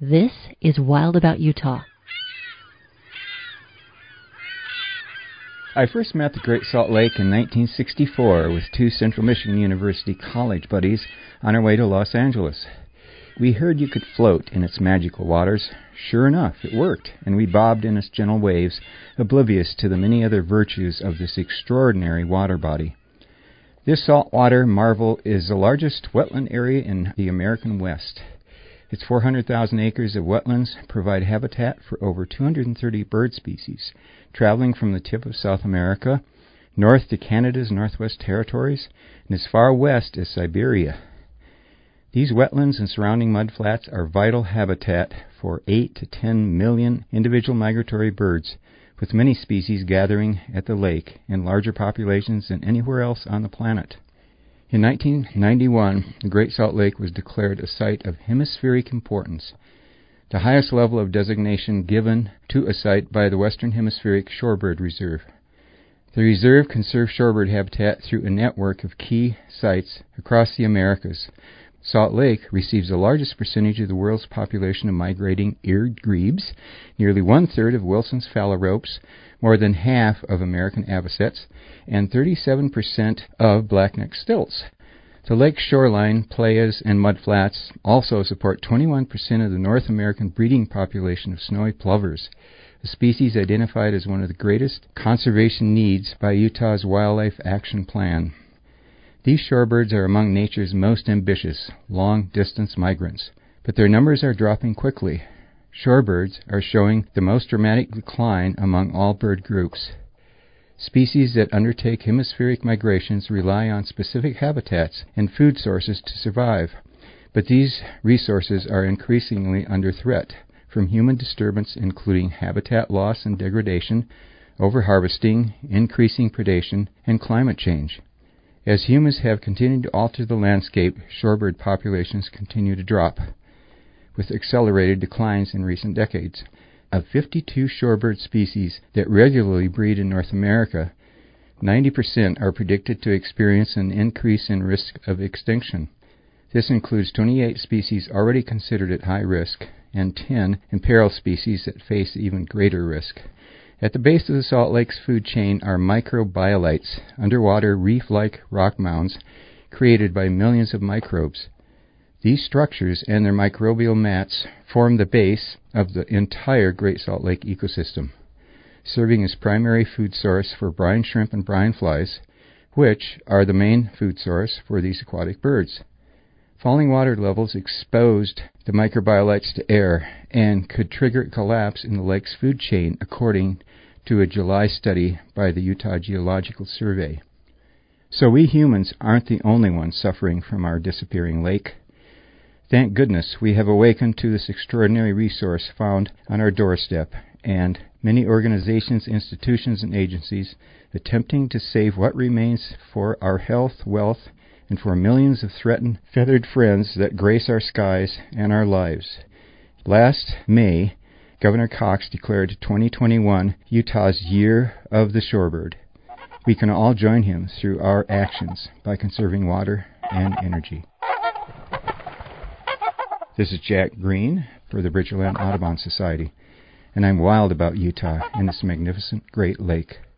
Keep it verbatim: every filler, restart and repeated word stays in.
This is Wild About Utah. I first met the Great Salt Lake in nineteen sixty-four with two Central Michigan University college buddies on our way to Los Angeles. We heard you could float in its magical waters. Sure enough, it worked, and we bobbed in its gentle waves, oblivious to the many other virtues of this extraordinary water body. This saltwater marvel is the largest wetland area in the American West. Its four hundred thousand acres of wetlands provide habitat for over two hundred thirty bird species, traveling from the tip of South America, north to Canada's Northwest Territories, and as far west as Siberia. These wetlands and surrounding mudflats are vital habitat for eight to ten million individual migratory birds, with many species gathering at the lake in larger populations than anywhere else on the planet. In nineteen ninety-one, the Great Salt Lake was declared a site of hemispheric importance, the highest level of designation given to a site by the Western Hemispheric Shorebird Reserve. The reserve conserves shorebird habitat through a network of key sites across the Americas. Salt Lake receives the largest percentage of the world's population of migrating eared grebes, nearly one-third of Wilson's phalaropes, more than half of American avocets, and thirty-seven percent of blackneck stilts. The lake's shoreline, playas, and mudflats also support twenty-one percent of the North American breeding population of snowy plovers, a species identified as one of the greatest conservation needs by Utah's Wildlife Action Plan. These shorebirds are among nature's most ambitious, long-distance migrants, but their numbers are dropping quickly. Shorebirds are showing the most dramatic decline among all bird groups. Species that undertake hemispheric migrations rely on specific habitats and food sources to survive, but these resources are increasingly under threat from human disturbance, including habitat loss and degradation, overharvesting, increasing predation, and climate change. As humans have continued to alter the landscape, shorebird populations continue to drop, with accelerated declines in recent decades. Of fifty-two shorebird species that regularly breed in North America, ninety percent are predicted to experience an increase in risk of extinction. This includes twenty-eight species already considered at high risk and ten imperiled species that face even greater risk. At the base of the Salt Lake's food chain are microbiolites, underwater reef-like rock mounds created by millions of microbes. These structures and their microbial mats form the base of the entire Great Salt Lake ecosystem, serving as primary food source for brine shrimp and brine flies, which are the main food source for these aquatic birds. Falling water levels exposed the microbiolites to air and could trigger collapse in the lake's food chain, according to a July study by the Utah Geological Survey. So we humans aren't the only ones suffering from our disappearing lake. Thank goodness we have awakened to this extraordinary resource found on our doorstep, and many organizations, institutions, and agencies attempting to save what remains for our health, wealth, and for millions of threatened feathered friends that grace our skies and our lives. Last May, Governor Cox declared twenty twenty-one Utah's Year of the Shorebird. We can all join him through our actions by conserving water and energy. This is Jack Green for the Bridgerland Audubon Society, and I'm wild about Utah and its magnificent Great Lake.